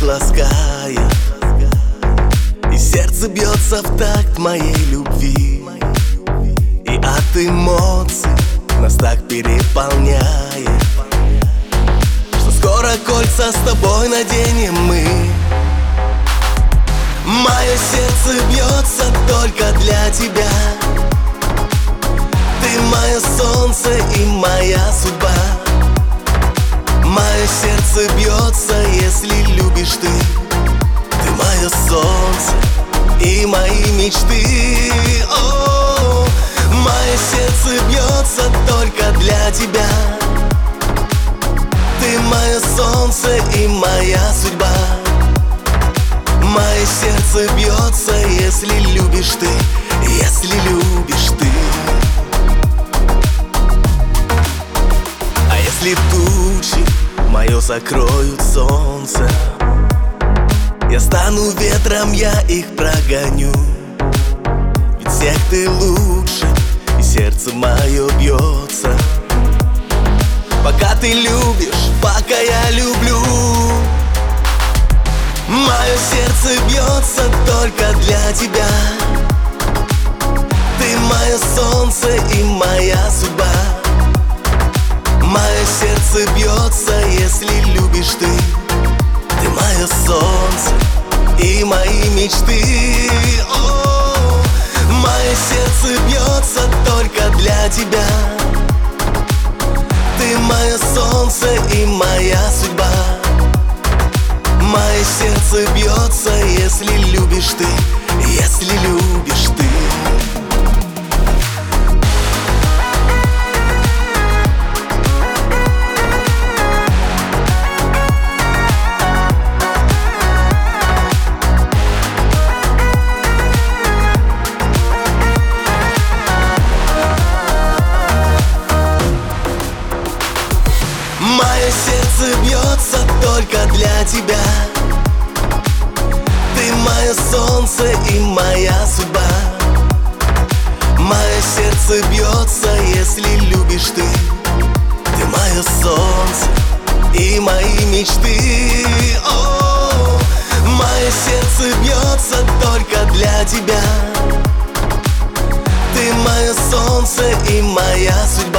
лаская, и сердце бьется в такт моей любви. И от эмоций нас так переполняет, что скоро кольца с тобой наденем мы. Мое сердце бьется только для тебя. Ты мое солнце и моя судьба. Мое сердце бьется, если любишь ты. Ты мое солнце и мои мечты. О, мое сердце бьется только для тебя. Ты мое солнце и моя судьба. Мое сердце бьется, если любишь ты, если любишь ты. А если тучи мое закроют солнце, я стану ветром, я их прогоню. Ведь всех ты лучше, и сердце мое бьется. Пока ты любишь, пока я люблю. Мое сердце бьется только для тебя. Ты мое солнце и моя судьба. Мое сердце бьется, если любишь ты. Ты мое солнце и мои мечты. О, мое сердце бьется только для тебя. Ты мое солнце и моя судьба. Мое сердце бьется, если любишь ты, если любишь ты. Мое сердце бьется только для тебя. Ты мое солнце и моя судьба. Мое сердце бьется, если любишь ты. Ты мое солнце и мои мечты. О, мое сердце бьется только для тебя. Ты мое солнце и моя судьба.